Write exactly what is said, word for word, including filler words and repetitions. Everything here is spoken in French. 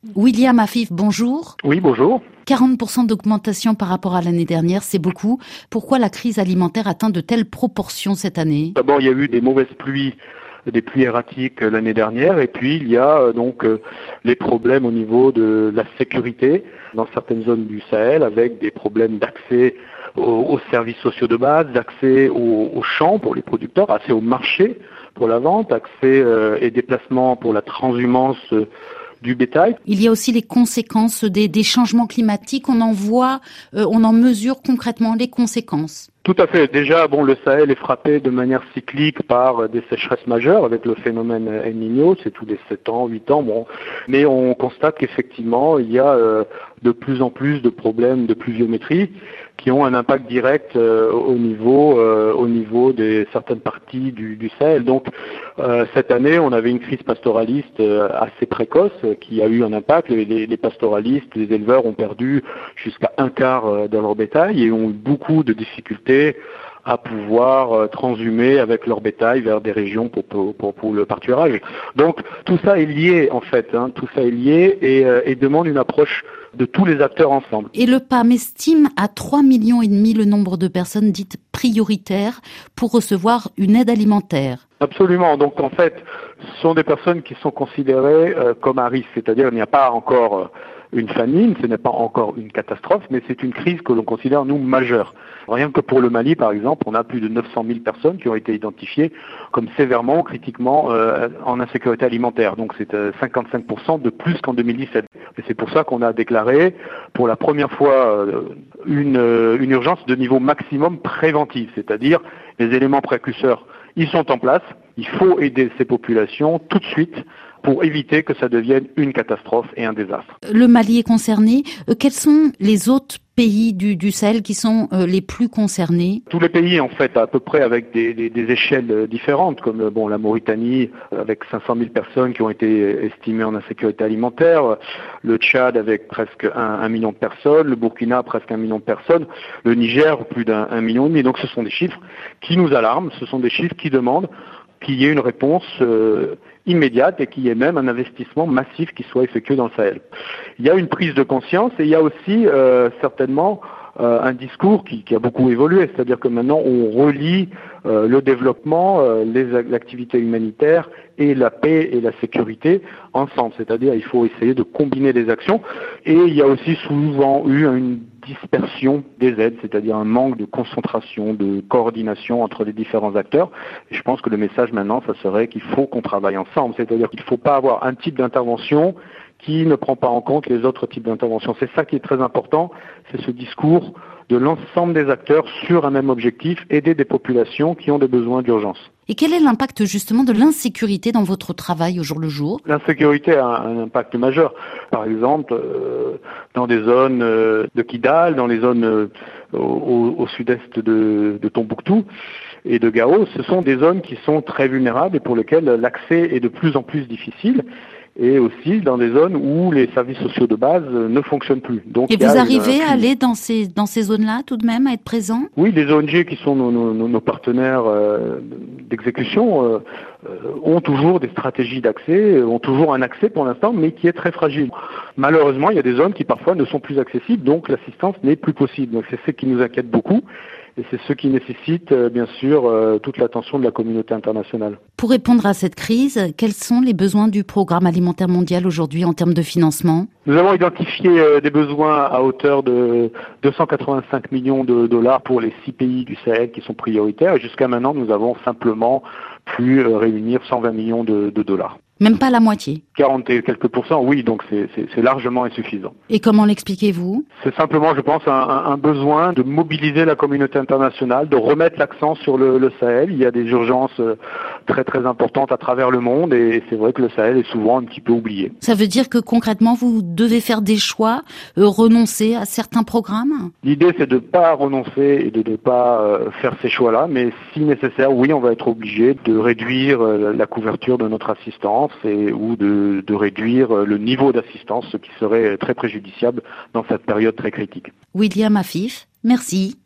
William Afif, bonjour. Oui, bonjour. quarante pour cent d'augmentation par rapport à l'année dernière, c'est beaucoup. Pourquoi la crise alimentaire atteint de telles proportions cette année? D'abord, il y a eu des mauvaises pluies, des pluies erratiques l'année dernière, et puis il y a euh, donc euh, les problèmes au niveau de la sécurité dans certaines zones du Sahel, avec des problèmes d'accès aux, aux services sociaux de base, d'accès aux, aux champs pour les producteurs, accès au marché pour la vente, accès euh, et déplacement pour la transhumance euh, du bétail. Il y a aussi les conséquences des, des changements climatiques. On en voit, euh, on en mesure concrètement les conséquences. Tout à fait. Déjà, bon, le Sahel est frappé de manière cyclique par des sécheresses majeures avec le phénomène El Niño, c'est tous les sept ans, huit ans, bon. Mais on constate qu'effectivement, il y a euh, de plus en plus de problèmes de pluviométrie qui ont un impact direct euh, au niveau euh, au niveau des certaines parties du, du Sahel. Donc euh, cette année, on avait une crise pastoraliste euh, assez précoce euh, qui a eu un impact. Les, les, les pastoralistes, les éleveurs ont perdu jusqu'à un quart euh, de leur bétail et ont eu beaucoup de difficultés à pouvoir euh, transhumer avec leur bétail vers des régions pour, pour, pour, pour le pâturage. Donc tout ça est lié en fait, hein, tout ça est lié et, euh, et demande une approche de tous les acteurs ensemble. Et le P A M estime à trois millions et demi le nombre de personnes dites prioritaires pour recevoir une aide alimentaire. Absolument. Donc en fait, ce sont des personnes qui sont considérées euh, comme à risque, c'est-à-dire il n'y a pas encore euh, une famine, ce n'est pas encore une catastrophe, mais c'est une crise que l'on considère, nous, majeure. Rien que pour le Mali, par exemple, on a plus de neuf cent mille personnes qui ont été identifiées comme sévèrement, critiquement euh, en insécurité alimentaire. Donc c'est euh, cinquante-cinq pour cent de plus qu'en deux mille dix-sept. Et c'est pour ça qu'on a déclaré pour la première fois euh, une, euh, une urgence de niveau maximum préventif, c'est-à-dire les éléments précurseurs, ils sont en place, il faut aider ces populations tout de suite pour éviter que ça devienne une catastrophe et un désastre. Le Mali est concerné. Euh, quels sont les autres pays du, du Sahel qui sont euh, les plus concernés? Tous les pays, en fait, à peu près avec des, des, des échelles différentes, comme bon la Mauritanie, avec cinq cent mille personnes qui ont été estimées en insécurité alimentaire, le Tchad avec presque un, un million de personnes, le Burkina presque un million de personnes, le Niger plus d'un un million et demi. Donc ce sont des chiffres qui nous alarment, ce sont des chiffres qui demandent qu'il y ait une réponse euh, immédiate et qu'il y ait même un investissement massif qui soit effectué dans le Sahel. Il y a une prise de conscience et il y a aussi euh, certainement euh, un discours qui, qui a beaucoup évolué, c'est-à-dire que maintenant on relie euh, le développement, euh, les l'activité humanitaire et la paix et la sécurité ensemble, c'est-à-dire il faut essayer de combiner les actions et il y a aussi souvent eu une dispersion des aides, c'est-à-dire un manque de concentration, de coordination entre les différents acteurs. Et je pense que le message maintenant, ça serait qu'il faut qu'on travaille ensemble, c'est-à-dire qu'il ne faut pas avoir un type d'intervention qui ne prend pas en compte les autres types d'interventions. C'est ça qui est très important, c'est ce discours de l'ensemble des acteurs sur un même objectif, aider des populations qui ont des besoins d'urgence. Et quel est l'impact justement de l'insécurité dans votre travail au jour le jour? L'insécurité a un impact majeur. Par exemple, euh, dans des zones euh, de Kidal, dans les zones euh, au, au sud-est de, de Tombouctou et de Gao, ce sont des zones qui sont très vulnérables et pour lesquelles l'accès est de plus en plus difficile. Et aussi dans des zones où les services sociaux de base ne fonctionnent plus. Donc, et vous arrivez une... à aller dans ces dans ces zones-là tout de même, à être présent? Oui, les O N G qui sont nos, nos, nos partenaires euh, d'exécution euh, ont toujours des stratégies d'accès, ont toujours un accès pour l'instant, mais qui est très fragile. Malheureusement, il y a des zones qui parfois ne sont plus accessibles, donc l'assistance n'est plus possible. Donc c'est ce qui nous inquiète beaucoup. Et c'est ce qui nécessite, euh, bien sûr, euh, toute l'attention de la communauté internationale. Pour répondre à cette crise, quels sont les besoins du Programme alimentaire mondial aujourd'hui en termes de financement? Nous avons identifié euh, des besoins à hauteur de deux cent quatre-vingt-cinq millions de dollars pour les six pays du Sahel qui sont prioritaires. Et jusqu'à maintenant, nous avons simplement pu euh, réunir cent vingt millions de, de dollars. Même pas la moitié? quarante et quelques pourcents, oui, donc c'est, c'est, c'est largement insuffisant. Et comment l'expliquez-vous? C'est simplement, je pense, un, un besoin de mobiliser la communauté internationale, de remettre l'accent sur le, le Sahel. Il y a des urgences très très importantes à travers le monde et c'est vrai que le Sahel est souvent un petit peu oublié. Ça veut dire que concrètement, vous devez faire des choix, euh, renoncer à certains programmes? L'idée, c'est de ne pas renoncer et de ne pas euh, faire ces choix-là, mais si nécessaire, oui, on va être obligé de réduire euh, la couverture de notre assistance et, ou de, de réduire le niveau d'assistance, ce qui serait très préjudiciable dans cette période très critique. William Afif, merci.